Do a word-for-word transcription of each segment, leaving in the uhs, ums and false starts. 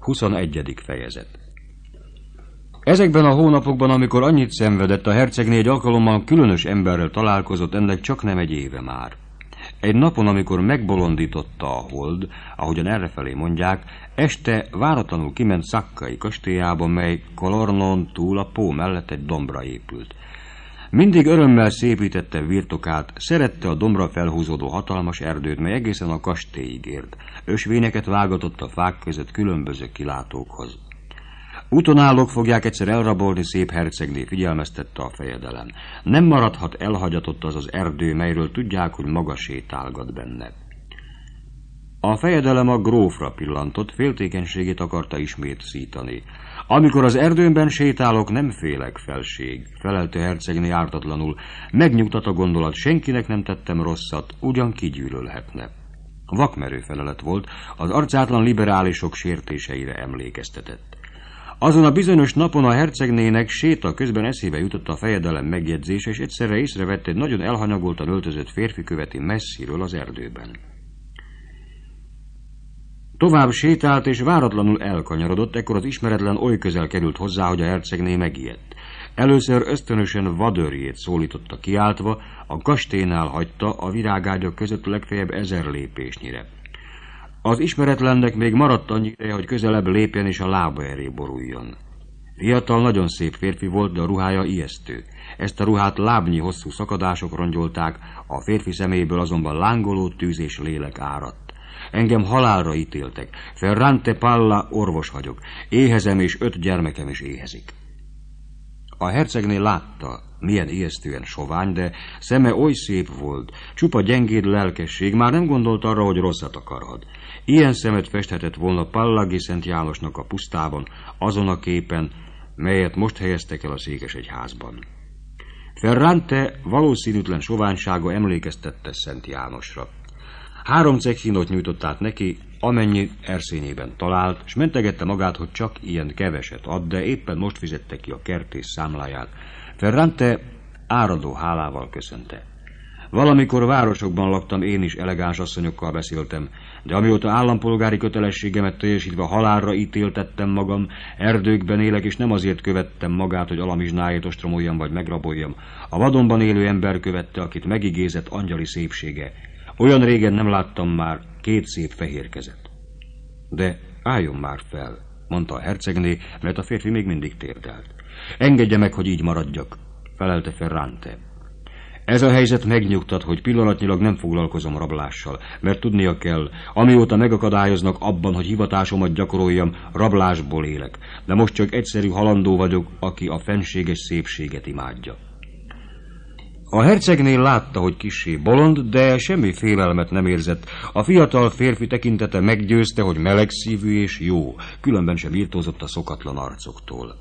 huszonegyedik fejezet. Ezekben a hónapokban, amikor annyit szenvedett, a hercegné egy alkalommal különös emberrel találkozott, ennek csak nem egy éve már. Egy napon, amikor megbolondította a hold, ahogyan errefelé mondják, este váratlanul kiment Szakkai kastélyába, mely Colornon túl a Pó mellett egy dombra épült. Mindig örömmel szépítette birtokát, szerette a dombra felhúzódó hatalmas erdőt, mely egészen a kastélyig ért. Ösvényeket vágatott a fák között különböző kilátókhoz. Útonállók fogják egyszer elrabolni szép hercegné, figyelmeztette a fejedelem. Nem maradhat elhagyatott az az erdő, melyről tudják, hogy maga sétálgat benne. A fejedelem a grófra pillantott, féltékenységét akarta ismét szítani. Amikor az erdőben sétálok, nem félek, felség, felelte hercegné ártatlanul. Megnyugtat a gondolat, senkinek nem tettem rosszat, ugyan kigyűlölhetne. Vakmerő felelet volt, az arcátlan liberálisok sértéseire emlékeztetett. Azon a bizonyos napon a hercegnének séta közben eszébe jutott a fejedelem megjegyzése, és egyszerre észrevette, egy nagyon elhanyagoltan öltözött férfi követi messziről az erdőben. Tovább sétált, és váratlanul elkanyarodott, ekkor az ismeretlen oly közel került hozzá, hogy a hercegné megijedt. Először ösztönösen vadőrjét szólította kiáltva, a kastélynál hagyta, a virágágyak között legfeljebb ezer lépésnyire. Az ismeretlennek még maradt annyi ideje, hogy közelebb lépjen és a lába elé boruljon. Fiatal, nagyon szép férfi volt, de a ruhája ijesztő. Ezt a ruhát lábnyi hosszú szakadások rongyolták, a férfi szeméből azonban lángoló tűz és lélek áradt. Engem halálra ítéltek. Ferrante Palla, orvos vagyok. Éhezem, és öt gyermekem is éhezik. A hercegné látta, milyen ijesztően sovány, de szeme oly szép volt, csupa gyengéd lelkesség, már nem gondolt arra, hogy rosszat akarhat. Ilyen szemet festhetett volna Pallagi Szent Jánosnak a pusztában, azon a képen, melyet most helyeztek el a székesegyházban. Ferrante valószínűtlen soványsága emlékeztette Szent Jánosra. Három cekkínot nyújtott át neki, amennyi erszényében talált, s mentegette magát, hogy csak ilyen keveset ad, de éppen most fizette ki a kertész számláját. Ferrante áradó hálával köszönte. Valamikor városokban laktam, én is elegáns asszonyokkal beszéltem, de amióta állampolgári kötelességemet teljesítve halálra ítéltettem magam, erdőkben élek, és nem azért követtem magát, hogy alamizsnáját ostromoljam vagy megraboljam. A vadonban élő ember követte, akit megigézett angyali szépsége. Olyan régen nem láttam már két szép fehér kezet. De álljon már fel, mondta a hercegné, mert a férfi még mindig térdelt. Engedje meg, hogy így maradjak, felelte Ferrante. Ez a helyzet megnyugtat, hogy pillanatnyilag nem foglalkozom rablással, mert tudnia kell, amióta megakadályoznak abban, hogy hivatásomat gyakoroljam, rablásból élek, de most csak egyszerű halandó vagyok, aki a fenséges szépséget imádja. A hercegnél látta, hogy kissé bolond, de semmi félelmet nem érzett. A fiatal férfi tekintete meggyőzte, hogy melegszívű és jó, különben sem irtózott a szokatlan arcoktól.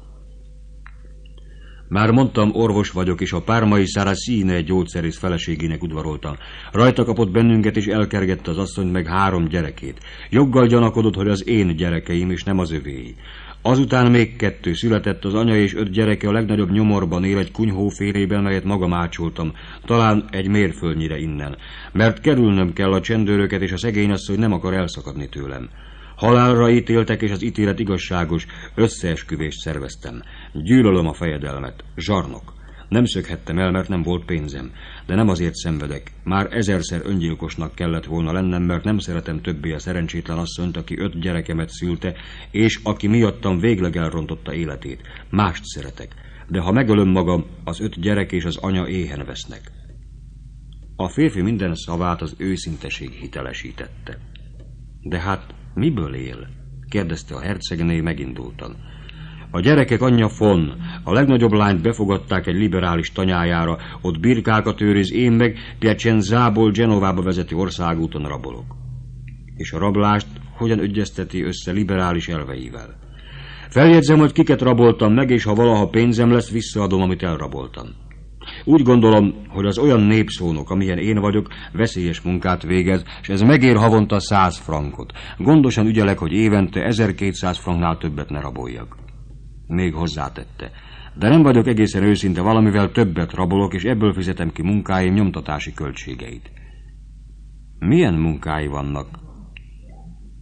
Már mondtam, orvos vagyok, és a pármai Saracine gyógyszerész feleségének udvaroltam. Rajta kapott bennünket, és elkergette az asszonyt meg három gyerekét. Joggal gyanakodott, hogy az én gyerekeim, és nem az övéi. Azután még kettő született, az anya és öt gyereke a legnagyobb nyomorban él egy kunyhó félében, melyet magam ácsoltam, talán egy mérföldnyire innen, mert kerülnöm kell a csendőröket, és a szegény asszony nem akar elszakadni tőlem. Halálra ítéltek, és az ítélet igazságos, összeesküvést szerveztem. Gyűlölöm a fejedelmet, zsarnok. Nem szökhettem el, mert nem volt pénzem, de nem azért szenvedek. Már ezerszer öngyilkosnak kellett volna lennem, mert nem szeretem többé a szerencsétlen asszonyt, aki öt gyerekemet szülte, és aki miattam végleg elrontotta életét. Mást szeretek, de ha megölöm magam, az öt gyerek és az anya éhen vesznek. A férfi minden szavát az őszinteség hitelesítette. De hát miből él? Kérdezte a hercegné megindultan. A gyerekek anyja Fon, a legnagyobb lányt befogadták egy liberális tanyájára, ott birkákat őriz, én meg Piacenzából Genovába vezető országúton rabolok. És a rablást hogyan ügyezteti össze liberális elveivel? Feljegyzem, hogy kiket raboltam meg, és ha valaha pénzem lesz, visszaadom, amit elraboltam. Úgy gondolom, hogy az olyan népszónok, amilyen én vagyok, veszélyes munkát végez, és ez megér havonta száz frankot. Gondosan ügyelek, hogy évente ezerkétszáz franknál többet ne raboljak. Még hozzátette. De nem vagyok egészen őszinte, valamivel többet rabolok, és ebből fizetem ki munkáim nyomtatási költségeit. Milyen munkái vannak?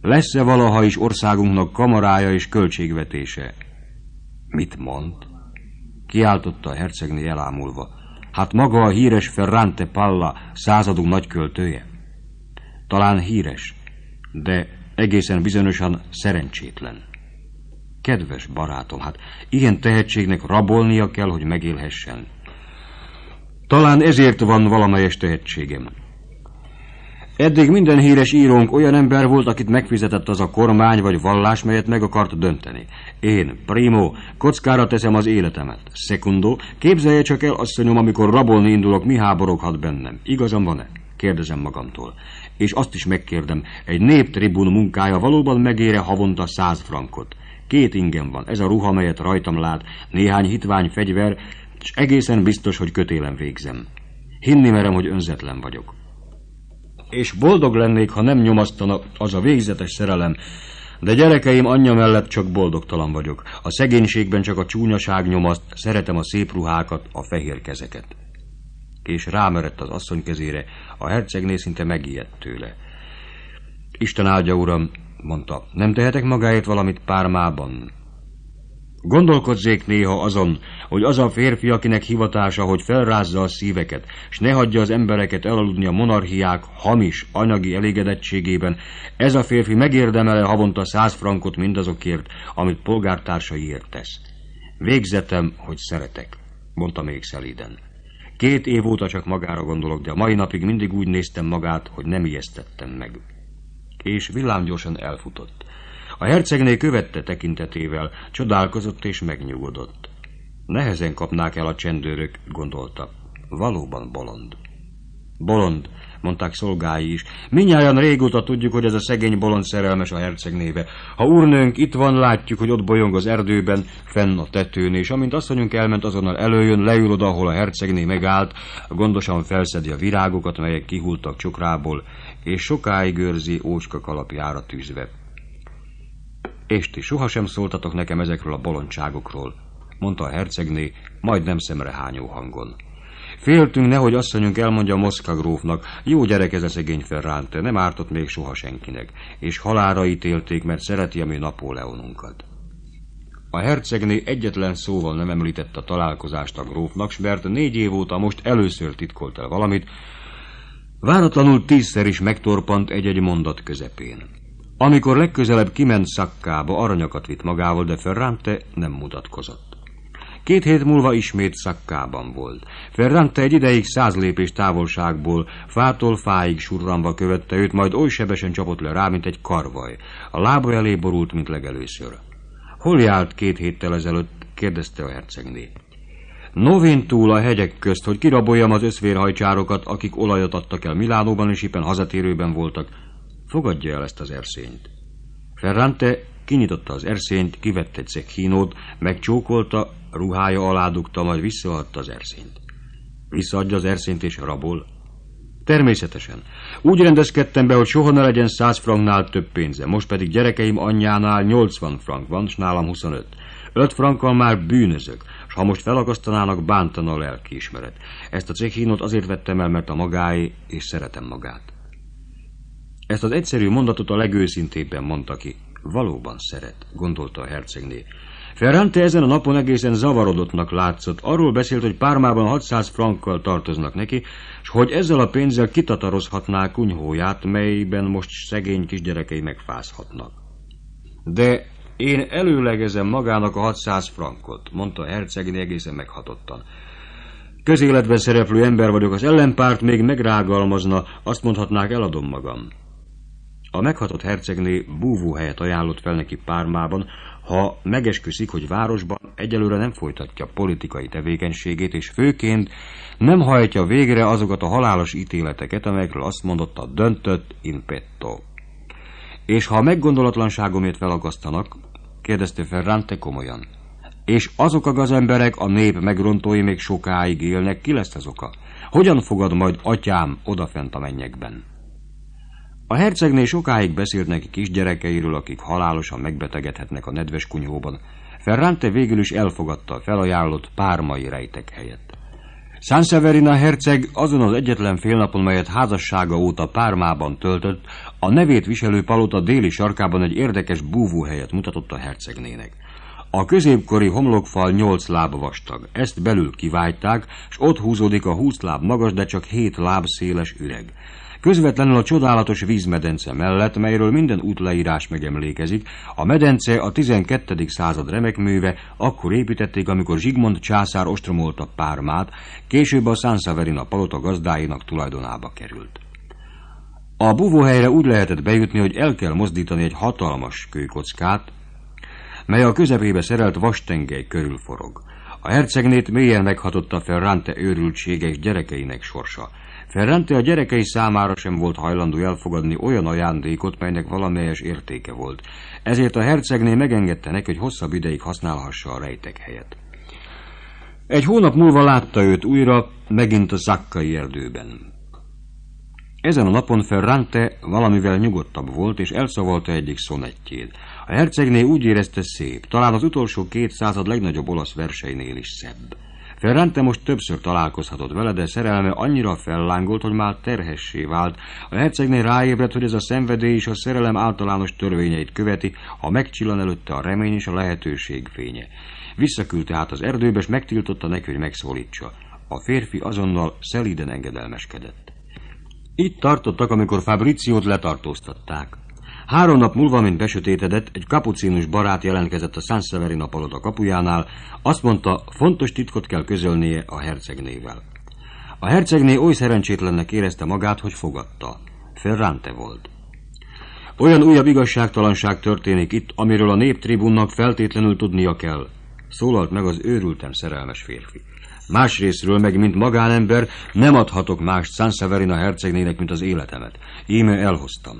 Lesz-e valaha is országunknak kamarája és költségvetése? Mit mond? Kiáltotta a hercegné elámulva. Hát maga a híres Ferrante Palla, századunk nagyköltője? Talán híres, de egészen bizonyosan szerencsétlen. Kedves barátom, hát ilyen tehetségnek rabolnia kell, hogy megélhessen. Talán ezért van valamelyes tehetségem. Eddig minden híres írónk olyan ember volt, akit megfizetett az a kormány vagy vallás, melyet meg akart dönteni. Én, primo, kockára teszem az életemet. Secundo, képzelje csak el, asszonyom, amikor rabolni indulok, mi háboroghat bennem. Igazam van-e? Kérdezem magamtól. És azt is megkérdem, egy néptribun munkája valóban megére havonta száz frankot. Két ingem van, ez a ruha, melyet rajtam lát, néhány hitvány fegyver, és egészen biztos, hogy kötélen végzem. Hinni merem, hogy önzetlen vagyok. És boldog lennék, ha nem nyomasztana az a végzetes szerelem, de gyerekeim anyja mellett csak boldogtalan vagyok. A szegénységben csak a csúnyaság nyomaszt, szeretem a szép ruhákat, a fehér kezeket. És rámerett az asszony kezére, a hercegné szinte megijedt tőle. Isten áldja, uram, mondta, nem tehetek magáért valamit Pármában? Gondolkozzék néha azon, hogy az a férfi, akinek hivatása, hogy felrázza a szíveket, s ne hagyja az embereket elaludni a monarchiák hamis, anyagi elégedettségében, ez a férfi megérdemele havonta száz frankot mindazokért, amit polgártársaiért tesz. Végzetem, hogy szeretek, mondta még szelíden. Két év óta csak magára gondolok, de a mai napig mindig úgy néztem magát, hogy nem ijesztettem meg. És villámgyorsan elfutott. A hercegné követte tekintetével, csodálkozott és megnyugodott. Nehezen kapnák el a csendőrök, gondolta. Valóban bolond. Bolond, mondták szolgái is. Mindnyájan régóta tudjuk, hogy ez a szegény bolond szerelmes a hercegnébe. Ha úrnőnk itt van, látjuk, hogy ott bolyong az erdőben, fenn a tetőn, és amint asszonyunk elment, azonnal előjön, leül oda, ahol a hercegné megállt, gondosan felszedi a virágokat, melyek kihultak csokrából, és sokáig őrzi ócska kalapjára tűzve. És ti sohasem szóltatok nekem ezekről a bolondságokról, mondta a hercegné, majdnem szemrehányó hangon. Féltünk, nehogy asszonyunk elmondja Mosca grófnak, jó gyerek ez a szegény Ferrante, nem ártott még soha senkinek, és halálra ítélték, mert szereti a mi Napóleonunkat. A hercegné egyetlen szóval nem említette a találkozást a grófnak, mert négy év óta most először titkolt el valamit, váratlanul tízszer is megtorpant egy-egy mondat közepén. Amikor legközelebb kiment Szakkába, aranyakat vitt magával, de Ferrante nem mutatkozott. Két hét múlva ismét Szakkában volt. Ferrante egy ideig száz lépés távolságból, fától fáig surranva követte őt, majd oly sebesen csapott le rá, mint egy karvaj. A lába elé borult, mint legelőször. Hol járt két héttel ezelőtt? Kérdezte a hercegné. Novén túl a hegyek közt, hogy kiraboljam az összvérhajcsárokat, akik olajat adtak el Milánóban, és éppen hazatérőben voltak. Fogadja el ezt az erszényt. Ferrante kinyitotta az erszényt, kivette egy cekhínót, megcsókolta, ruhája alá dugta, majd visszaadta az erszényt. Visszaadja az erszényt és rabol? Természetesen. Úgy rendezkedtem be, hogy soha ne legyen száz franknál több pénze, most pedig gyerekeim anyjánál nyolcvan frank van, s nálam huszonöt. Öt frankkal már bűnözök, s ha most felakasztanának, bántana a lelkiismeret. Ezt a cekhínót azért vettem el, mert a magáé, és szeretem magát. Ezt az egyszerű mondatot a legőszintébben mondta ki. Valóban szeret, gondolta a hercegné. Ferrante ezen a napon egészen zavarodottnak látszott. Arról beszélt, hogy Pármában hatszáz frankkal tartoznak neki, s hogy ezzel a pénzzel kitatarozhatná kunyhóját, melyben most szegény kisgyerekei megfázhatnak. De én előlegezem magának a hatszáz frankot, mondta a hercegné egészen meghatottan. Közéletben szereplő ember vagyok, az ellenpárt még megrágalmazna, azt mondhatnák, eladom magam. A meghatott hercegné búvóhelyet ajánlott fel neki Pármában, ha megesküszik, hogy városban egyelőre nem folytatja politikai tevékenységét, és főként nem hajtja végre azokat a halálos ítéleteket, amelyekről azt mondotta, döntött in petto. És ha a meggondolatlanságomért felakasztanak, kérdezte Ferrante komolyan, és azok a gazemberek, a nép megrontói még sokáig élnek, ki lesz az oka? Hogyan fogad majd atyám odafent a mennyekben? A hercegné sokáig beszélt neki kisgyerekeiről, akik halálosan megbetegedhetnek a nedves kunyhóban. Ferrante végül is elfogadta a felajánlott pármai rejtek helyett. Sanseverina herceg azon az egyetlen félnapon, melyet házassága óta Pármában töltött, a nevét viselő palota déli sarkában egy érdekes búvóhelyet mutatott a hercegnének. A középkori homlokfal nyolc láb vastag, ezt belül kivágták, s ott húzódik a húsz láb magas, de csak hét láb széles üreg. Közvetlenül a csodálatos vízmedence mellett, melyről minden útleírás megemlékezik, a medence a tizenkettedik század remekműve, akkor építették, amikor Zsigmond császár ostromolta Pármát, később a Sanseverina palota gazdáinak tulajdonába került. A búvóhelyre úgy lehetett bejutni, hogy el kell mozdítani egy hatalmas kőkockát, mely a közepébe szerelt vastengely körül forog. A hercegnét mélyen meghatotta Ferrante őrültsége és gyerekeinek sorsa. Ferrante a gyerekei számára sem volt hajlandó elfogadni olyan ajándékot, melynek valamelyes értéke volt. Ezért a hercegné megengedte neki, hogy hosszabb ideig használhassa a rejtek helyet. Egy hónap múlva látta őt újra, megint a Zackai erdőben. Ezen a napon Ferrante valamivel nyugodtabb volt, és elszavalta egyik szonettjét. A hercegné úgy érezte szép, talán az utolsó két század legnagyobb olasz verseinél is szebb. Ferrante most többször találkozhatott vele, de szerelme annyira fellángolt, hogy már terhessé vált. A hercegné ráébredt, hogy ez a szenvedély is a szerelem általános törvényeit követi, ha megcsillan előtte a remény és a lehetőség fénye. Visszaküldte hát az erdőbe, és megtiltotta neki, hogy megszólítsa. A férfi azonnal szelíden engedelmeskedett. Itt tartottak, amikor Fabriciót letartóztatták. Három nap múlva, mint besötétedett, egy kapucinus barát jelentkezett a Sanseverina palota kapujánál, azt mondta, fontos titkot kell közölnie a hercegnével. A hercegné oly szerencsétlennek érezte magát, hogy fogadta. Ferrante volt. Olyan újabb igazságtalanság történik itt, amiről a néptribunnak feltétlenül tudnia kell, szólalt meg az őrülten szerelmes férfi. Másrészről meg, mint magánember, nem adhatok más Sanseverina hercegnének, mint az életemet. Íme elhoztam.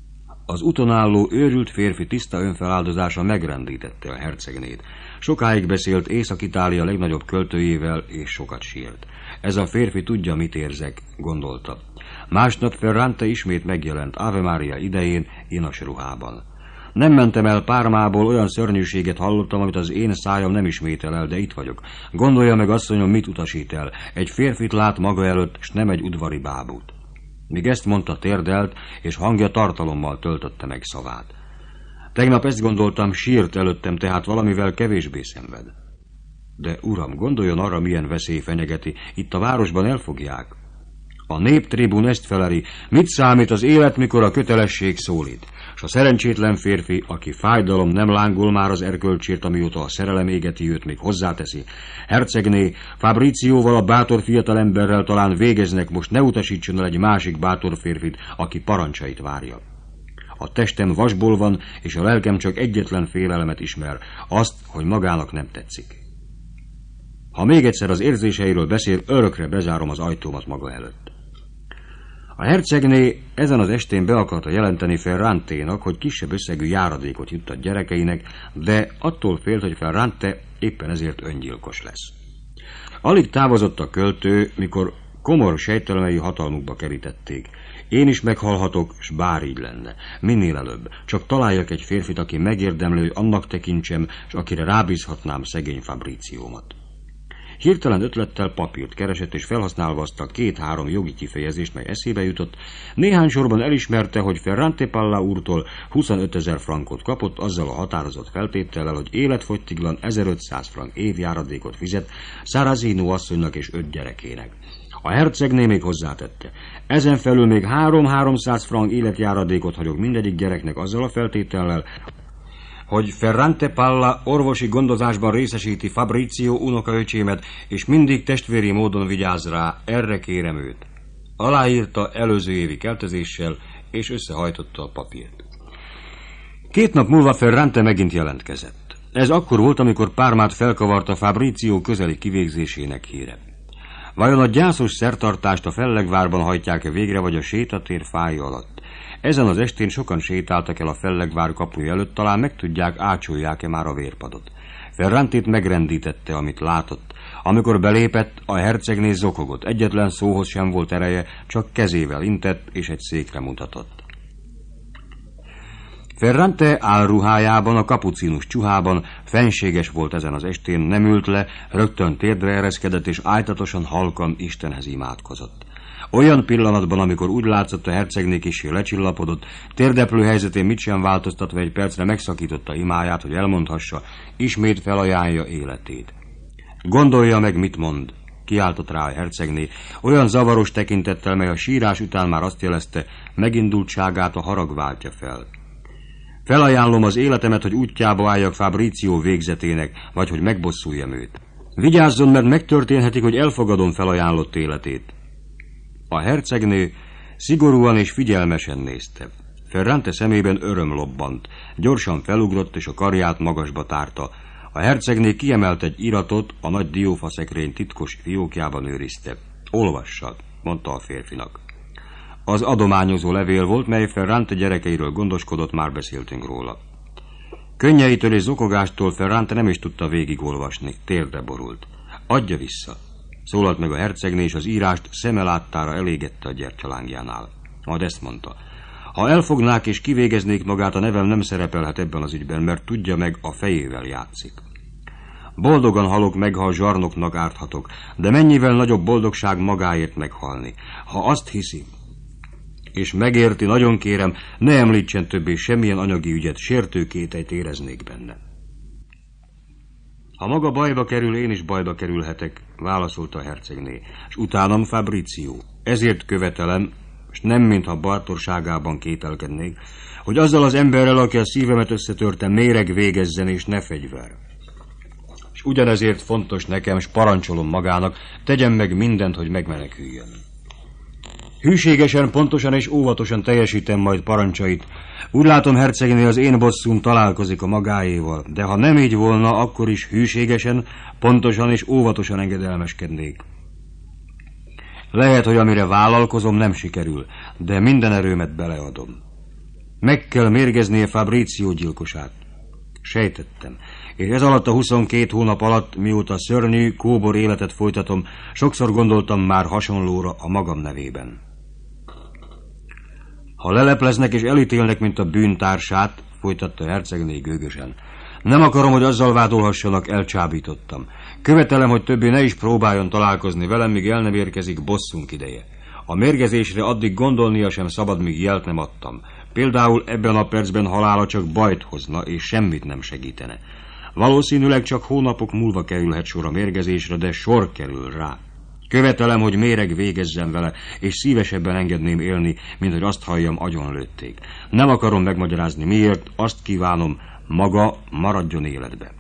Az utonálló őrült férfi tiszta önfeláldozása megrendítette a hercegnét. Sokáig beszélt Észak-Itália legnagyobb költőjével, és sokat sírt. Ez a férfi tudja, mit érzek, gondolta. Másnap Ferrante ismét megjelent Ave Maria idején, inas ruhában. Nem mentem el Pármából, olyan szörnyűséget hallottam, amit az én szájam nem ismétel el, de itt vagyok. Gondolja meg, asszonyom, mit utasít el. Egy férfit lát maga előtt, s nem egy udvari bábút. Míg ezt mondta, térdelt, és hangja tartalommal töltötte meg szavát. Tegnap ezt gondoltam, sírt előttem, tehát valamivel kevésbé szenved. De uram, gondoljon arra, milyen veszély fenyegeti, itt a városban elfogják. A néptribun ezt feleli, mit számít az élet, mikor a kötelesség szólít. S a szerencsétlen férfi, aki fájdalom nem lángol már az erkölcsért, amióta a szerelem égeti őt, még hozzáteszi. Hercegné, Fabricióval, a bátor fiatalemberrel talán végeznek, most ne utasítson el egy másik bátor férfit, aki parancsait várja. A testem vasból van, és a lelkem csak egyetlen félelemet ismer, azt, hogy magának nem tetszik. Ha még egyszer az érzéseiről beszél, örökre bezárom az ajtómat maga előtt. A hercegné ezen az estén be akarta jelenteni Ferranténak, hogy kisebb összegű járadékot juttat gyerekeinek, de attól félt, hogy Ferrante éppen ezért öngyilkos lesz. Alig távozott a költő, mikor komor sejtelemei hatalmukba kerítették. Én is meghalhatok, s bár így lenne. Minél előbb. Csak találjak egy férfit, aki megérdemlő, hogy annak tekintsem, s akire rábízhatnám szegény Fabriciómat. Hirtelen ötlettel papírt keresett, és felhasználva azt a két-három jogi kifejezést, mely eszébe jutott, néhány sorban elismerte, hogy Ferrante Palla úrtól huszonötezer frankot kapott, azzal a határozott feltétellel, hogy életfogytiglan ezerötszáz frank évjáradékot fizet Sarrazino asszonynak és öt gyerekének. A hercegné még hozzátette. Ezen felül még három-háromszáz frank életjáradékot hagyok mindegyik gyereknek azzal a feltétellel, hogy Ferrante Palla orvosi gondozásban részesíti Fabricio unokaöcsémet, és mindig testvéri módon vigyáz rá, erre kérem őt. Aláírta előző évi keltezéssel, és összehajtotta a papírt. Két nap múlva Ferrante megint jelentkezett. Ez akkor volt, amikor Pármát felkavarta Fabricio közeli kivégzésének híre. Vajon a gyászos szertartást a Fellegvárban hajtják-e végre, vagy a sétatér fája alatt? Ezen az estén sokan sétáltak el a Fellegvár kapuja előtt, talán megtudják, ácsolják-e már a vérpadot. Ferrantét megrendítette, amit látott. Amikor belépett, a hercegné zokogott. Egyetlen szóhoz sem volt ereje, csak kezével intett, és egy székre mutatott. Ferrante álruhájában, a kapucinus csuhában, Fenséges volt ezen az estén, nem ült le, rögtön térdre ereszkedett, és ájtatosan halkan Istenhez imádkozott. Olyan pillanatban, amikor úgy látszott, a hercegné kissé lecsillapodott, térdeplő helyzetén mit sem változtatva egy percre megszakította imáját, hogy elmondhassa, ismét felajánlja életét. Gondolja meg, mit mond, kiáltott rá a hercegné, olyan zavaros tekintettel, mely a sírás után már azt jelezte, megindultságát a harag váltja fel. Felajánlom az életemet, hogy útjába álljak Fabrizio végzetének, vagy hogy megbosszuljam őt. Vigyázzon, mert megtörténhetik, hogy elfogadom felajánlott életét. A hercegnő szigorúan és figyelmesen nézte. Ferrante szemében öröm lobbant, gyorsan felugrott és a karját magasba tárta. A hercegné kiemelt egy iratot, a nagy diófaszekrény titkos fiókjában őrizte. Olvassa, mondta a férfinak. Az adományozó levél volt, mely Ferrante gyerekeiről gondoskodott, már beszéltünk róla. Könnyeitől és zokogástól Ferrante nem is tudta végigolvasni, térdre borult. Adja vissza, szólalt meg a hercegné, és az írást szeme láttára elégette a gyertyalángjánál. Majd ezt mondta. Ha elfognák és kivégeznék magát, a nevem nem szerepelhet ebben az ügyben, mert tudja meg, a fejével játszik. Boldogan halok meg, ha a zsarnoknak árthatok, de mennyivel nagyobb boldogság magáért meghalni. Ha azt hiszi, és megérti, nagyon kérem, ne említsen többé semmilyen anyagi ügyet, sértő kételyt éreznék benne. Ha maga bajba kerül, én is bajba kerülhetek, válaszolta a hercegné, és utánam Fabrizio. Ezért követelem, és nem mintha bátorságában kételkednék, hogy azzal az emberrel, aki a szívemet összetörte, méreg végezzen és ne fegyver. És ugyanezért fontos nekem, és parancsolom magának, tegyen meg mindent, hogy megmeneküljön. Hűségesen, pontosan és óvatosan teljesítem majd parancsait. Úgy látom, hercegné, az én bosszúm találkozik a magáéval, de ha nem így volna, akkor is hűségesen, pontosan és óvatosan engedelmeskednék. Lehet, hogy amire vállalkozom, nem sikerül, de minden erőmet beleadom. Meg kell mérgeznie Fabrizio gyilkosát. Sejtettem, és ez alatt a huszonkét hónap alatt, mióta szörnyű, kóbor életet folytatom, sokszor gondoltam már hasonlóra a magam nevében. Ha lelepleznek és elítélnek, mint a bűntársát, folytatta hercegné gőgösen, nem akarom, hogy azzal vádolhassanak, elcsábítottam. Követelem, hogy többé ne is próbáljon találkozni velem, míg el nem érkezik bosszunk ideje. A mérgezésre addig gondolnia sem szabad, míg jelt nem adtam. Például ebben a percben halála csak bajt hozna, és semmit nem segítene. Valószínűleg csak hónapok múlva kerülhet sor a mérgezésre, de sor kerül rá. Követelem, hogy méreg végezzen vele, és szívesebben engedném élni, mint hogy azt halljam, agyonlőtték. Nem akarom megmagyarázni miért, azt kívánom, maga maradjon életbe.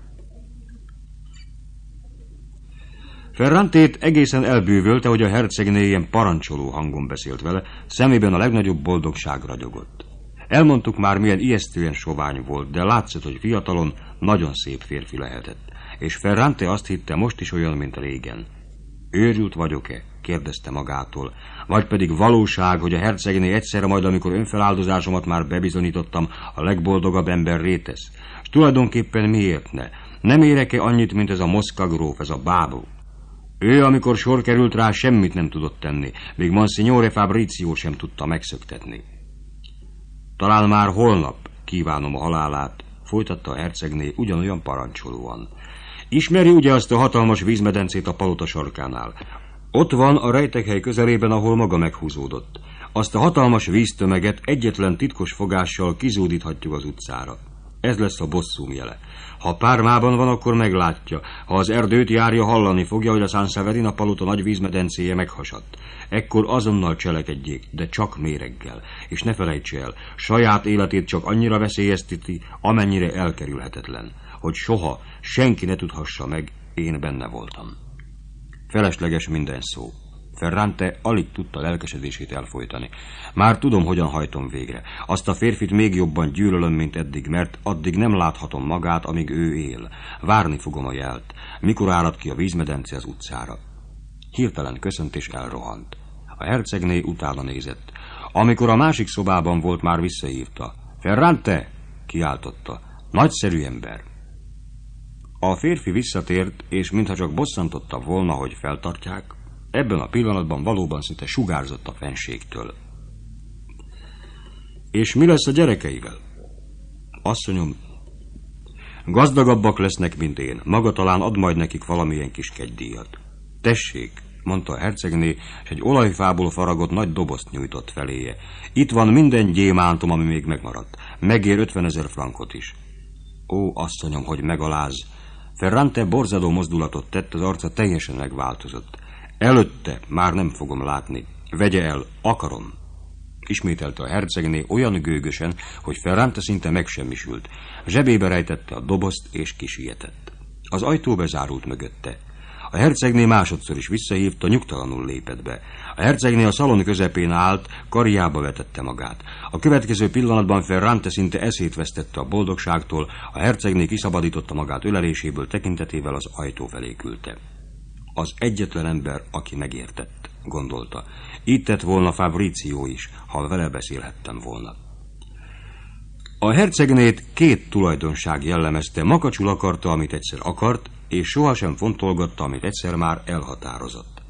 Ferrantét egészen elbűvölte, hogy a hercegné ilyen parancsoló hangon beszélt vele, szemében a legnagyobb boldogság ragyogott. Elmondtuk már, milyen ijesztően sovány volt, de látszott, hogy fiatalon nagyon szép férfi lehetett, és Ferrante azt hitte, most is olyan, mint régen. Őrült vagyok-e? Kérdezte magától. Vagy pedig valóság, hogy a hercegné egyszerre majd, amikor önfeláldozásomat már bebizonyítottam, a legboldogabb emberré tesz? És tulajdonképpen miért ne? Nem érek-e annyit, mint ez a Mosca gróf, ez a bábú? Ő, amikor sor került rá, semmit nem tudott tenni, még Monsignore Fabrizio sem tudta megszöktetni. Talán már holnap kívánom a halálát, folytatta a hercegné ugyanolyan parancsolóan. Ismeri ugye azt a hatalmas vízmedencét a palota sarkánál? Ott van a rejtekhely közelében, ahol maga meghúzódott. Azt a hatalmas víztömeget egyetlen titkos fogással kizúdíthatjuk az utcára. Ez lesz a bosszúm jele. Ha Pármában van, akkor meglátja. Ha az erdőt járja, hallani fogja, hogy a San Severina palota nagy vízmedencéje meghasadt. Ekkor azonnal cselekedjék, de csak méreggel. És ne felejtse el, saját életét csak annyira veszélyezteti, amennyire elkerülhetetlen. Hogy soha senki ne tudhassa meg, én benne voltam. Felesleges minden szó. Ferrante alig tudta lelkesedését elfolytani. Már tudom, hogyan hajtom végre. Azt a férfit még jobban gyűlölöm, mint eddig, mert addig nem láthatom magát, amíg ő él. Várni fogom a jelt. Mikor árad ki a vízmedence az utcára? Hirtelen köszönt és elrohant. A hercegné utána nézett. Amikor a másik szobában volt, már visszahívta. Ferrante! Kiáltotta. Nagyszerű ember! A férfi visszatért, és mintha csak bosszantotta volna, hogy feltartják, ebben a pillanatban valóban szinte sugárzott a fenségtől. És mi lesz a gyerekeivel? Asszonyom, Gazdagabbak lesznek, mint én. Maga talán ad majd nekik valamilyen kis kegydíjat. Tessék, mondta a hercegné, és egy olajfából faragott nagy dobozt nyújtott feléje. Itt van minden gyémántom, ami még megmaradt. Megér ötvenezer frankot is. Ó, asszonyom, hogy megaláz! Ferrante borzadó mozdulatot tett, az arca teljesen megváltozott. Előtte már nem fogom látni. Vegye el, akarom! Ismételte a hercegné olyan gőgösen, hogy Ferrante szinte megsemmisült. Zsebébe rejtette a dobozt, és kisietett. Az ajtó bezárult mögötte. A hercegné másodszor is visszahívta, nyugtalanul lépett be. A hercegné a szalon közepén állt, karjába vetette magát. A következő pillanatban Ferrante szinte eszét vesztette a boldogságtól, a hercegné kiszabadította magát öleléséből, tekintetével az ajtó felé küldte. Az egyetlen ember, aki megértett, gondolta. Így tett volna Fabrizio is, ha vele beszélhettem volna. A hercegnét két tulajdonság jellemezte, makacsul akarta, amit egyszer akart, és sohasem fontolgatta, amit egyszer már elhatározott.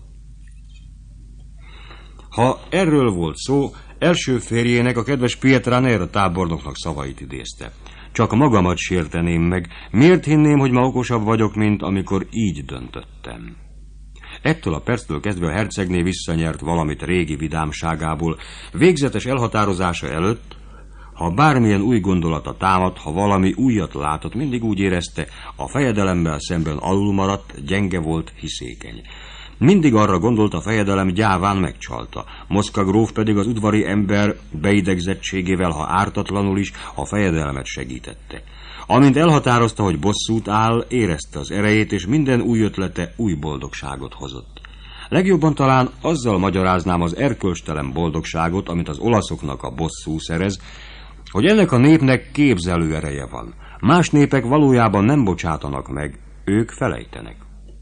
Ha erről volt szó, első férjének, a kedves Pietranera tábornoknak szavait idézte. Csak magamat sérteném meg, miért hinném, hogy ma okosabb vagyok, mint amikor így döntöttem. Ettől a perctől kezdve a hercegné visszanyert valamit régi vidámságából, végzetes elhatározása előtt. Ha bármilyen új gondolata támad, ha valami újat látott, mindig úgy érezte, a fejedelemmel szemben alul maradt, gyenge volt, hiszékeny. Mindig arra gondolt, a fejedelem gyáván megcsalta. Mosca gróf pedig az udvari ember beidegzettségével, ha ártatlanul is, a fejedelmet segítette. Amint elhatározta, hogy bosszút áll, érezte az erejét, és minden új ötlete új boldogságot hozott. Legjobban talán azzal magyaráznám az erkölcstelen boldogságot, amit az olaszoknak a bosszú szerez, hogy ennek a népnek képzelő ereje van. Más népek valójában nem bocsátanak meg, ők felejtenek.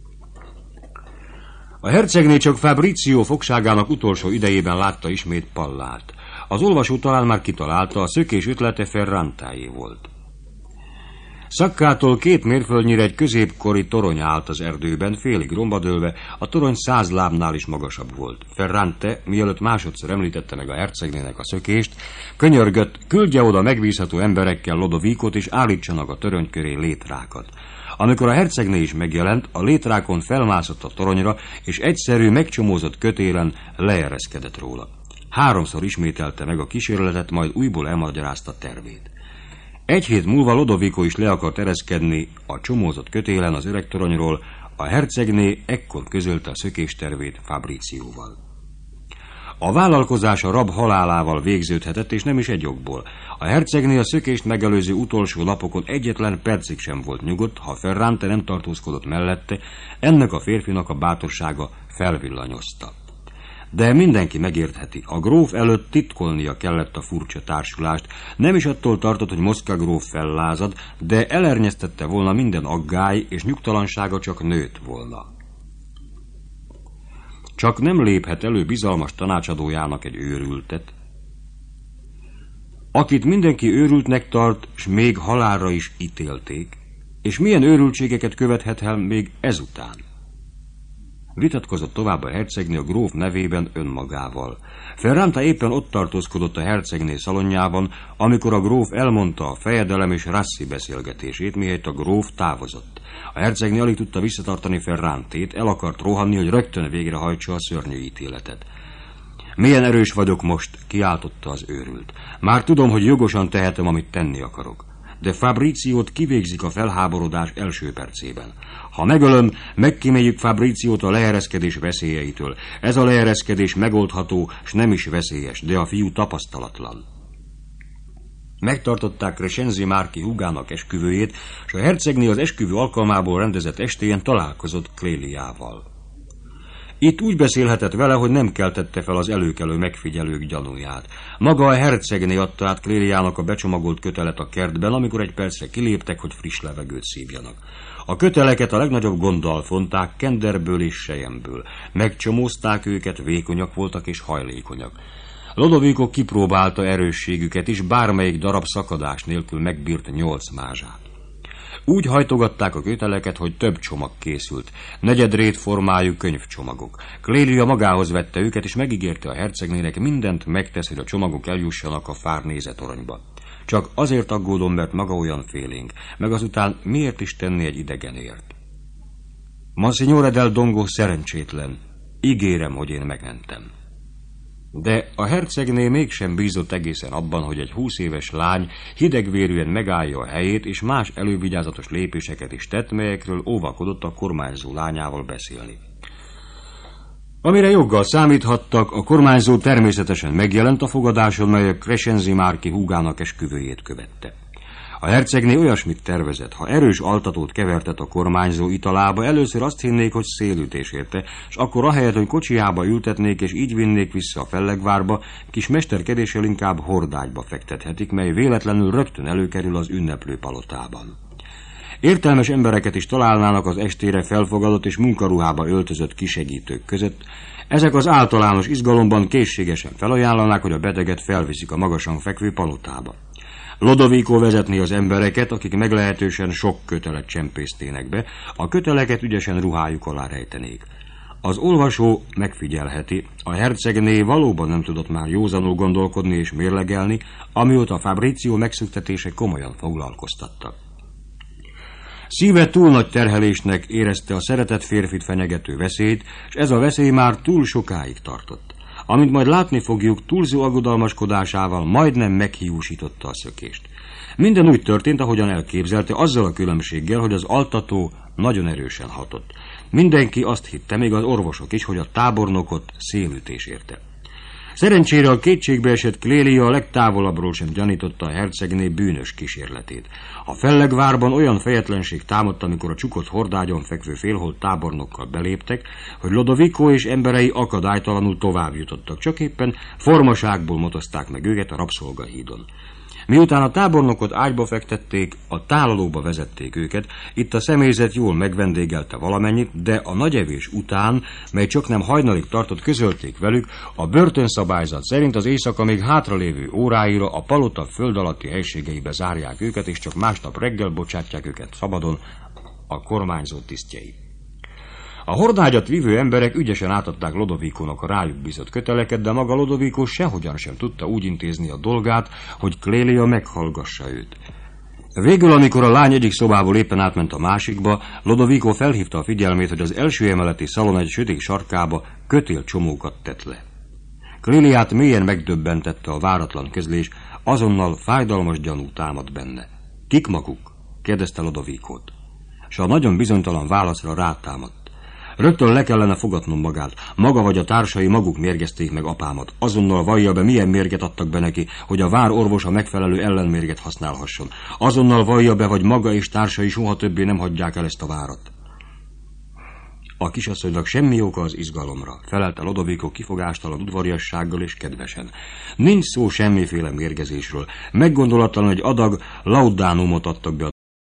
A hercegné csak Fabrizio fogságának utolsó idejében látta ismét Pallát. Az olvasó talán már kitalálta, a szökés ötlete Ferrantáé volt. Szakkától két mérföldnyire egy középkori torony állt az erdőben, félig rombadőlve, a torony száz lábnál is magasabb volt. Ferrante, mielőtt másodszor említette meg a hercegnének a szökést, könyörgött, küldje oda megbízható emberekkel Lodovicót, és állítsanak a torony köré létrákat. Amikor a hercegné is megjelent, a létrákon felmászott a toronyra, és egyszerű, megcsomózott kötélen leereszkedett róla. Háromszor ismételte meg a kísérletet, majd újból elmagyarázta tervét. Egy hét múlva Lodovico is le akart ereszkedni a csomózott kötélen az öreg toronyról, a hercegné ekkor közölte a szökéstervét Fabricióval. A vállalkozás a rab halálával végződhetett, és nem is egy okból. A hercegné a szökést megelőző utolsó napokon egyetlen percig sem volt nyugodt, ha Ferrante nem tartózkodott mellette, ennek a férfinak a bátorsága felvillanyozta. De mindenki megértheti, a gróf előtt titkolnia kellett a furcsa társulást, nem is attól tartott, hogy Mosca gróf fellázad, de elernyeztette volna minden aggály, és nyugtalansága csak nőtt volna. Csak nem léphet elő bizalmas tanácsadójának egy őrültet, akit mindenki őrültnek tart, s még halálra is ítélték, és milyen őrültségeket követhet el még ezután. Vitatkozott tovább a hercegné a gróf nevében önmagával. Ferrante éppen ott tartózkodott a hercegné szalonjában, amikor a gróf elmondta a fejedelem és Rassi beszélgetését, mihelyt a gróf távozott. A hercegné alig tudta visszatartani Ferrantét, el akart rohanni, hogy rögtön végrehajtsa a szörnyű ítéletet. Milyen erős vagyok most, kiáltotta az őrült. Már tudom, hogy jogosan tehetem, amit tenni akarok. De Fabriciót kivégzik a felháborodás első percében. Ha megölöm, megkíméljük Fabriciót a leereszkedés veszélyeitől. Ez a leereszkedés megoldható, s nem is veszélyes, de a fiú tapasztalatlan. Megtartották Crescenzi Márki húgának esküvőjét, s a hercegné az esküvő alkalmából rendezett estéjén találkozott Cléliával. Itt úgy beszélhetett vele, hogy nem keltette fel az előkelő megfigyelők gyanúját. Maga a hercegné adta át Cléliának a becsomagolt kötelet a kertben, amikor egy percre kiléptek, hogy friss levegőt szívjanak. A köteleket a legnagyobb gonddal fonták, kenderből és selyemből. Megcsomózták őket, vékonyak voltak és hajlékonyak. Lodovico kipróbálta erősségüket is, bármelyik darab szakadás nélkül megbírt nyolc mázsát. Úgy hajtogatták a köteleket, hogy több csomag készült. Negyedrét formájú könyvcsomagok. Clélia magához vette őket, és megígérte a hercegnének, mindent megtesz, hogy a csomagok eljussanak a Farnese toronyba. Csak azért aggódom, mert maga olyan félénk, meg azután miért is tenni egy idegenért? Monsignore del Dongo szerencsétlen. Ígérem, hogy én megmentem. De a hercegné mégsem bízott egészen abban, hogy egy húsz éves lány hidegvérűen megállja a helyét, és más elővigyázatos lépéseket is tett, melyekről óvakodott a kormányzó lányával beszélni. Amire joggal számíthattak, a kormányzó természetesen megjelent a fogadáson, mely a Crescenzi Márki húgának esküvőjét követte. A hercegné olyasmit tervezett, ha erős altatót kevertet a kormányzó italába, először azt hinnék, hogy szélütés érte, és akkor ahelyett, hogy kocsiába ültetnék, és így vinnék vissza a Fellegvárba, kis mesterkedéssel inkább hordágyba fektethetik, mely véletlenül rögtön előkerül az ünneplő palotában. Értelmes embereket is találnának az estére felfogadott és munkaruhába öltözött kisegítők között. Ezek az általános izgalomban készségesen felajánlanák, hogy a beteget felviszik a magasan fekvő palotába. Lodovico vezetné az embereket, akik meglehetősen sok kötelet csempésztének be, a köteleket ügyesen ruhájuk alá rejtenék. Az olvasó megfigyelheti, a hercegné valóban nem tudott már józanul gondolkodni és mérlegelni, amióta Fabrizio megszüktetése komolyan foglalkoztatta. Szíve túl nagy terhelésnek érezte a szeretett férfit fenyegető veszélyt, és ez a veszély már túl sokáig tartott. Amint majd látni fogjuk, túlzó aggodalmaskodásával majdnem meghiúsította a szökést. Minden úgy történt, ahogyan elképzelte, azzal a különbséggel, hogy az altató nagyon erősen hatott. Mindenki azt hitte, még az orvosok is, hogy a tábornokot szélütés érte. Szerencsére a kétségbe esett Clélia a legtávolabbról sem gyanította a hercegné bűnös kísérletét. A Fellegvárban olyan fejetlenség támadt, amikor a csukott hordágyon fekvő félholt tábornokkal beléptek, hogy Lodovico és emberei akadálytalanul tovább jutottak, csak éppen formaságból motozták meg őket a rabszolgahídon. Miután a tábornokot ágyba fektették, a tálalóba vezették őket, itt a személyzet jól megvendégelte valamennyit, de a nagyevés után, mely csak nem hajnalig tartott, közölték velük, a börtönszabályzat szerint az éjszaka még hátralévő óráira a palota föld alatti helységeibe zárják őket, és csak másnap reggel bocsátják őket szabadon a kormányzó tisztjei. A hordágyat vívő emberek ügyesen átadták Lodovicónak a rájuk bízott köteleket, de maga Lodovico sehogyan sem tudta úgy intézni a dolgát, hogy Clélia meghallgassa őt. Végül, amikor a lány egyik szobából éppen átment a másikba, Lodovico felhívta a figyelmét, hogy az első emeleti szalon egy sötét sarkába kötélcsomókat tett le. Cléliát mélyen megdöbbentette a váratlan közlés, azonnal fájdalmas gyanú támadt benne. Kik maguk? Kérdezte Lodovicót. S a nagyon bizonytalan válaszra rátámadt. Rögtön le kellene fogadnom magát. Maga vagy a társai maguk mérgezték meg apámat. Azonnal vallja be, milyen mérget adtak be neki, hogy a vár orvosa megfelelő ellenmérget használhasson. Azonnal vallja be, vagy maga és társai soha többé nem hagyják el ezt a várat. A kisasszonynak semmi oka az izgalomra, felelte Lodovico kifogástalan udvariassággal és kedvesen. Nincs szó semmiféle mérgezésről. Meggondolatlan, hogy adag laudánumot adtak be a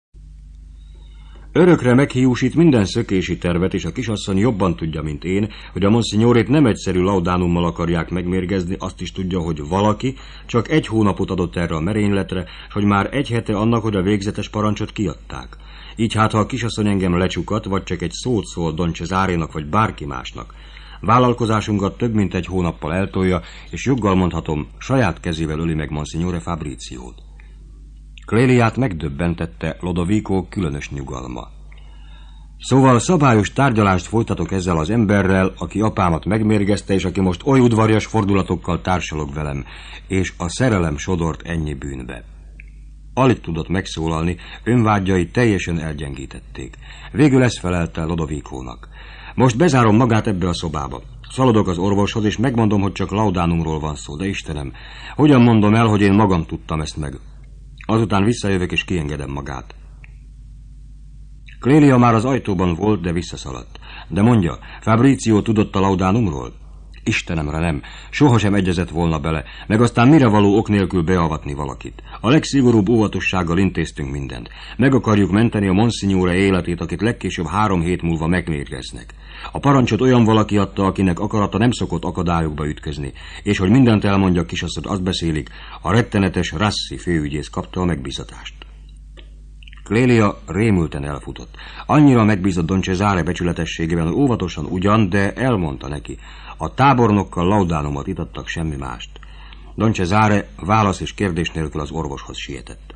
Örökre meghiúsít minden szökési tervet, és a kisasszony jobban tudja, mint én, hogy a monsignorét nem egyszerű laudánummal akarják megmérgezni, azt is tudja, hogy valaki csak egy hónapot adott erre a merényletre, és hogy már egy hete annak, hogy a végzetes parancsot kiadták. Így hát, ha a kisasszony engem lecsukat, vagy csak egy szót szól Don Cesárénak, vagy bárki másnak, vállalkozásunkat több mint egy hónappal eltolja, és joggal mondhatom, saját kezével öli meg Monsignore Fabriziót. Cléliát megdöbbentette Lodovico különös nyugalma. Szóval szabályos tárgyalást folytatok ezzel az emberrel, aki apámat megmérgezte, és aki most oly udvarias fordulatokkal társalog velem, és a szerelem sodort ennyi bűnbe. Alig tudott megszólalni, önvágyai teljesen elgyengítették. Végül ezt felelte Lodovicónak. Most bezárom magát ebbe a szobába. Szaladok az orvoshoz, és megmondom, hogy csak laudánumról van szó, de Istenem, hogyan mondom el, hogy én magam tudtam ezt meg? Azután visszajövök és kiengedem magát. Clélia már az ajtóban volt, de visszaszaladt. De mondja, Fabrizio tudott a laudánumról? Istenemre nem, sohasem egyezett volna bele, meg aztán mire való ok nélkül beavatni valakit. A legszigorúbb óvatossággal intéztünk mindent. Meg akarjuk menteni a Monsignore életét, akit legkésőbb három hét múlva megmérgeznek. A parancsot olyan valaki adta, akinek akarata nem szokott akadályokba ütközni, és hogy mindent elmondja, kisasszony, azt beszélik, a rettenetes Rassi főügyész kapta a megbízatást. Clélia rémülten elfutott. Annyira megbízott Don Cesare becsületességében, hogy óvatosan ugyan, de elmondta neki. A tábornokkal laudánumot itattak, semmi mást. Don Cesare válasz és kérdés nélkül az orvoshoz sietett.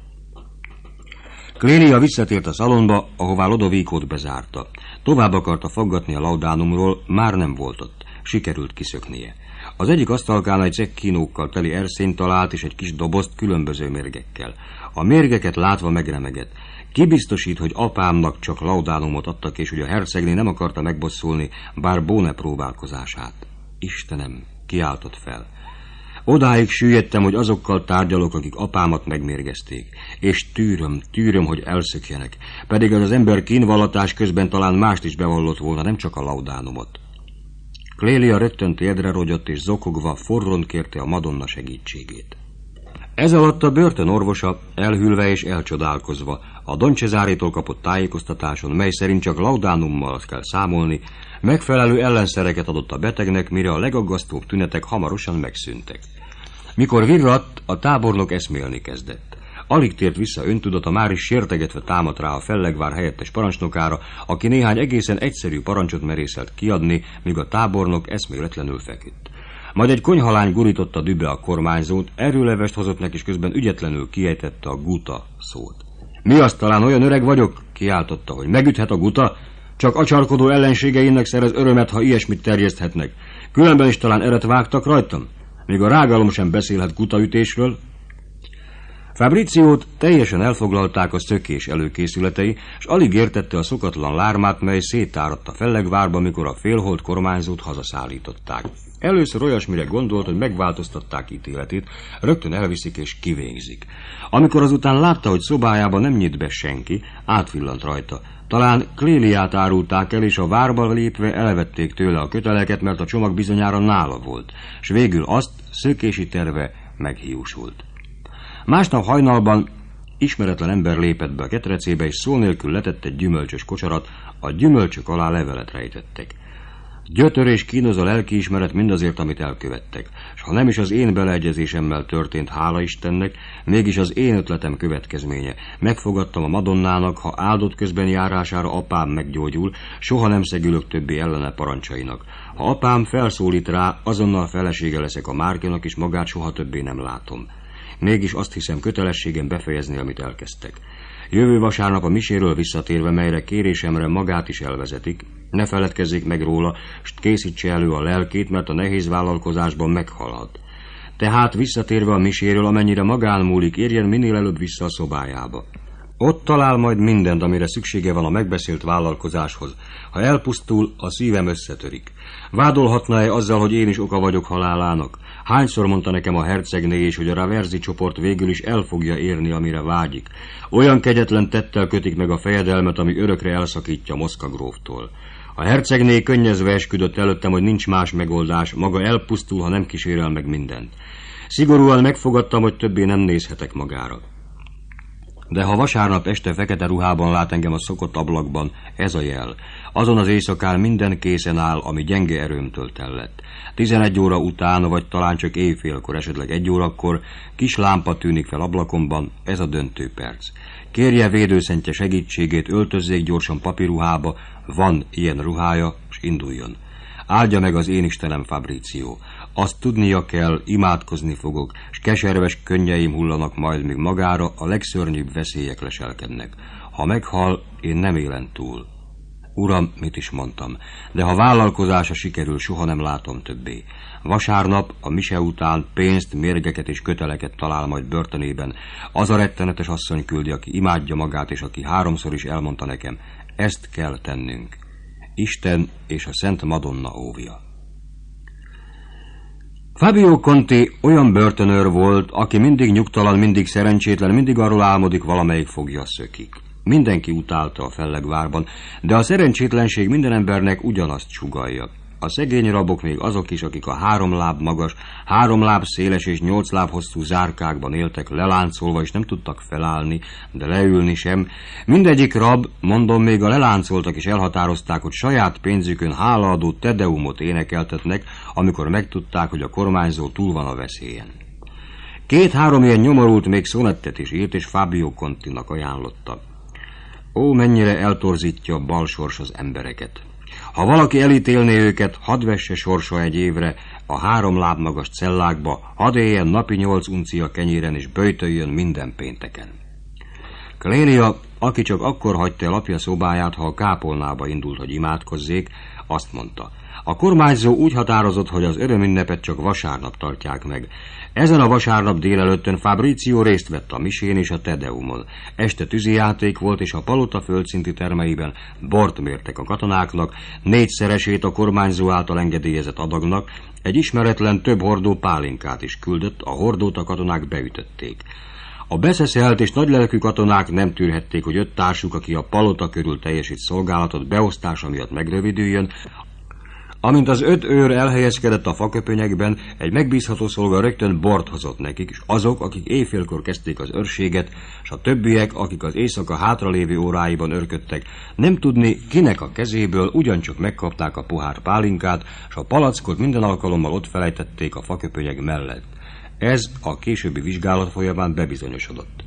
Clélia visszatért a szalonba, ahová Lodovicót bezárta. Tovább akarta faggatni a laudánumról, már nem volt ott. Sikerült kiszöknie. Az egyik asztalkán egy cekkínókkal teli erszényt talált, és egy kis dobozt különböző mérgekkel. A mérgeket látva megremegett. Ki biztosít, hogy apámnak csak laudánumot adtak, és hogy a hercegné nem akarta megbosszulni Barbone próbálkozását. Istenem, kiáltott fel. Odáig süllyedtem, hogy azokkal tárgyalok, akik apámat megmérgezték. És tűröm, tűröm, hogy elszökjenek. Pedig az az ember kínvallatás közben talán mást is bevallott volna, nem csak a laudánumot. Clélia rögtön térdre rogyott, és zokogva forrón kérte a Madonna segítségét. Ez alatt a börtön orvosa, elhűlve és elcsodálkozva, a Don Cesarétól kapott tájékoztatáson, mely szerint csak laudánummal kell számolni, megfelelő ellenszereket adott a betegnek, mire a legaggasztóbb tünetek hamarosan megszűntek. Mikor virradt, a tábornok eszmélni kezdett. Alig tért vissza öntudata, már is sértegetve támadt rá a fellegvár helyettes parancsnokára, aki néhány egészen egyszerű parancsot merészelt kiadni, míg a tábornok eszméletlenül feküdt. Majd egy konyhalány gurította dübe a kormányzót, erőlevest hozott neki, és közben ügyetlenül kiejtette a guta szót. Mi az, talán olyan öreg vagyok? Kiáltotta, hogy megüthet a guta? Csak acsarkodó ellenségeinek szerez örömet, ha ilyesmit terjeszthetnek. Különben is talán eret vágtak rajtam. Még a rágalom sem beszélhet gutaütésről. Fabriciót teljesen elfoglalták a szökés előkészületei, és alig értette a szokatlan lármát, mely szétáradt a fellegvárba, mikor a félholt kormányzót hazaszállították. Először olyasmire gondolt, hogy megváltoztatták ítéletét, rögtön elviszik és kivégzik. Amikor azután látta, hogy szobájában nem nyit be senki, átvillant rajta. Talán Cléliát árulták el, és a várba lépve elvették tőle a köteleket, mert a csomag bizonyára nála volt, s végül azt szökési terve meghiúsult. Másnap hajnalban ismeretlen ember lépett be a ketrecébe, és szó nélkül letett egy gyümölcsös kocsarat, a gyümölcsök alá levelet rejtettek. Gyötör és kínoz a lelkiismeret mindazért, amit elkövettek, s ha nem is az én beleegyezésemmel történt, hála Istennek, mégis az én ötletem következménye. Megfogadtam a Madonnának, ha áldott közben járására apám meggyógyul, soha nem szegülök többé ellene parancsainak. Ha apám felszólít rá, azonnal felesége leszek a Márkinak, és magát soha többé nem látom. Mégis azt hiszem, kötelességem befejezni, amit elkezdtek. Jövő vasárnap a miséről visszatérve, melyre kérésemre magát is elvezetik, ne feledkezzék meg róla, s készítse elő a lelkét, mert a nehéz vállalkozásban meghalhat. Tehát visszatérve a miséről, amennyire magán múlik, érjen minél előbb vissza a szobájába. Ott talál majd mindent, amire szüksége van a megbeszélt vállalkozáshoz. Ha elpusztul, a szívem összetörik. Vádolhatna-e azzal, hogy én is oka vagyok halálának? Hányszor mondta nekem a hercegné is, hogy a Raversi csoport végül is el fogja érni, amire vágyik. Olyan kegyetlen tettel kötik meg a fejedelmet, ami örökre elszakítja Moszkva gróftól. A hercegné könnyezve esküdött előttem, hogy nincs más megoldás, maga elpusztul, ha nem kísérel meg mindent. Szigorúan megfogadtam, hogy többé nem nézhetek magára. De ha vasárnap este fekete ruhában lát engem a szokott ablakban, ez a jel. Azon az éjszakán minden készen áll, ami gyenge erőmtől tellett. Tizenegy óra után, vagy talán csak éjfélkor, esetleg egy órakor kis lámpa tűnik fel ablakomban, ez a döntő perc. Kérje védőszentje segítségét, öltözzék gyorsan papírruhába, van ilyen ruhája, s induljon. Áldja meg az én Istenem Fabricio. Azt tudnia kell, imádkozni fogok, s keserves könnyeim hullanak majd, míg magára a legszörnyűbb veszélyek leselkednek. Ha meghal, én nem élen túl. Uram, mit is mondtam, de ha vállalkozása sikerül, soha nem látom többé. Vasárnap, a mise után pénzt, mérgeket és köteleket talál majd börtönében. Az a rettenetes asszony küldi, aki imádja magát, és aki háromszor is elmondta nekem, ezt kell tennünk. Isten és a Szent Madonna óvja. Fabio Conti olyan börtönőr volt, aki mindig nyugtalan, mindig szerencsétlen, mindig arról álmodik, valamelyik fogja szökik. Mindenki utálta a fellegvárban, de a szerencsétlenség minden embernek ugyanazt sugallja. A szegény rabok még azok is, akik a három láb magas, három láb széles és nyolc láb hosszú zárkákban éltek, leláncolva, és nem tudtak felállni, de leülni sem. Mindegyik rab, mondom, még a leláncoltak is elhatározták, hogy saját pénzükön hálaadó tedeumot énekeltetnek, amikor megtudták, hogy a kormányzó túl van a veszélyen. Két-három ilyen nyomorult még szonettet is írt, és Fabio Continak ajánlotta. Ó, mennyire eltorzítja a bal sors az embereket! Ha valaki elítélné őket, hadd vesse sorsa egy évre, a három láb magas cellákba, hadd éljen napi nyolc uncia kenyéren és böjtöljön minden pénteken. Clélia, aki csak akkor hagyta el apja szobáját, ha a kápolnába indult, hogy imádkozzék, azt mondta: a kormányzó úgy határozott, hogy az örömünnepet csak vasárnap tartják meg. Ezen a vasárnap délelőttön Fabrizio részt vett a misén és a tedeumon. Este tűzijáték volt, és a palota földszinti termeiben bort mértek a katonáknak, négyszeresét a kormányzó által engedélyezett adagnak, egy ismeretlen több hordó pálinkát is küldött, a hordót a katonák beütötték. A beszeszelt és nagylelkű katonák nem tűrhették, hogy öt társuk, aki a palota körül teljesít szolgálatot, beosztása miatt megrövidüljön. Amint az öt őr elhelyezkedett a faköpönyekben, egy megbízható szolga rögtön bort hozott nekik, és azok, akik éjfélkor kezdték az őrséget, és a többiek, akik az éjszaka hátralévő óráiban örködtek, nem tudni, kinek a kezéből ugyancsak megkapták a pohár pálinkát, és a palackot minden alkalommal ott felejtették a faköpönyek mellett. Ez a későbbi vizsgálat folyamán bebizonyosodott.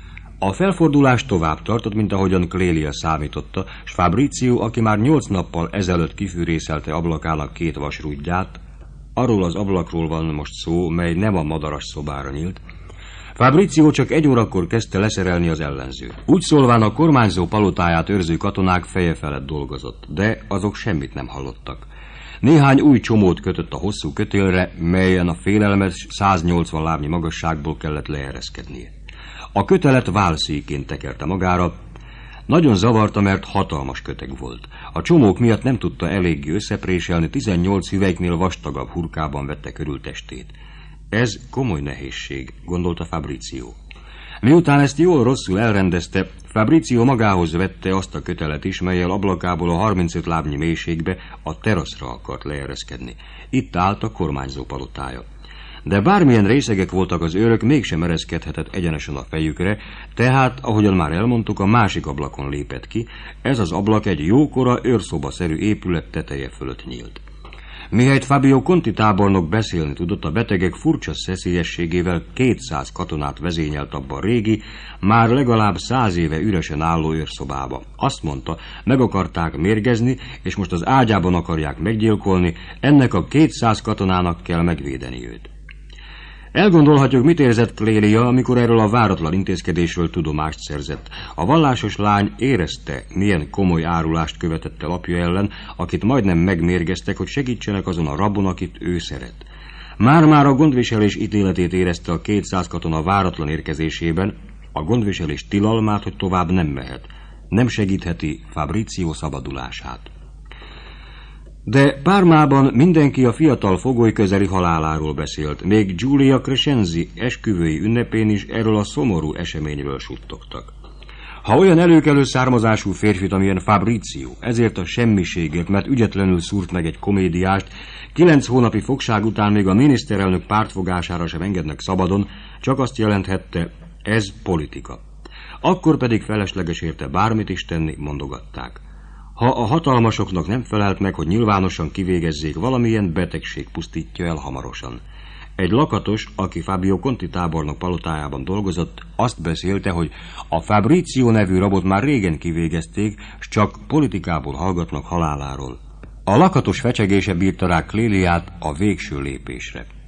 A felfordulás tovább tartott, mint ahogyan Clélia számította, s Fabrizio, aki már nyolc nappal ezelőtt kifűrészelte ablakának két vasrúdját, arról az ablakról van most szó, mely nem a madaras szobára nyílt, Fabrizio csak egy órakor kezdte leszerelni az ellenzőt. Úgy szólván a kormányzó palotáját őrző katonák feje felett dolgozott, de azok semmit nem hallottak. Néhány új csomót kötött a hosszú kötélre, melyen a félelmes száznyolcvan lábnyi magasságból kellett leereszkednie. A kötelet válszíként tekerte magára. Nagyon zavarta, mert hatalmas köteg volt. A csomók miatt nem tudta eléggé összepréselni, tizennyolc hüvelyknél vastagabb hurkában vette körül testét. Ez komoly nehézség, gondolta Fabrizio. Miután ezt jól-rosszul elrendezte, Fabrizio magához vette azt a kötelet is, mellyel ablakából a harmincöt lábnyi mélységbe a teraszra akart leereszkedni. Itt állt a kormányzó palotája. De bármilyen részegek voltak az őrök, mégsem ereszkedhetett egyenesen a fejükre, tehát, ahogyan már elmondtuk, a másik ablakon lépett ki. Ez az ablak egy jókora őrszobaszerű épület teteje fölött nyílt. Mihelyt Fabio Conti tábornok beszélni tudott, a betegek furcsa szeszélyességével kétszáz katonát vezényelt abba a régi, már legalább száz éve üresen álló őrszobába. Azt mondta, meg akarták mérgezni, és most az ágyában akarják meggyilkolni, ennek a kétszáz katonának kell megvédeni őt. Elgondolhatjuk, mit érzett Clélia, amikor erről a váratlan intézkedésről tudomást szerzett. A vallásos lány érezte, milyen komoly árulást követett el apja ellen, akit majdnem megmérgeztek, hogy segítsenek azon a rabon, akit ő szeret. Már-már a gondviselés ítéletét érezte a kétszáz katona váratlan érkezésében, a gondviselés tilalmát, hogy tovább nem mehet. Nem segítheti Fabrizio szabadulását. De Parmában mindenki a fiatal fogoly közeli haláláról beszélt, még Giulia Crescenzi esküvői ünnepén is erről a szomorú eseményről suttogtak. Ha olyan előkelő származású férfit, amilyen Fabrizio, ezért a semmiségért, mert ügyetlenül szúrt meg egy komédiást, kilenc hónapi fogság után még a miniszterelnök pártfogására sem engednek szabadon, csak azt jelenthette, ez politika. Akkor pedig felesleges érte bármit is tenni, mondogatták. Ha a hatalmasoknak nem felelt meg, hogy nyilvánosan kivégezzék, valamilyen betegség pusztítja el hamarosan. Egy lakatos, aki Fabio Conti tábornok palotájában dolgozott, azt beszélte, hogy a Fabrizio nevű rabot már régen kivégezték, s csak politikából hallgatnak haláláról. A lakatos fecsegése bírta rá Cléliát a végső lépésre.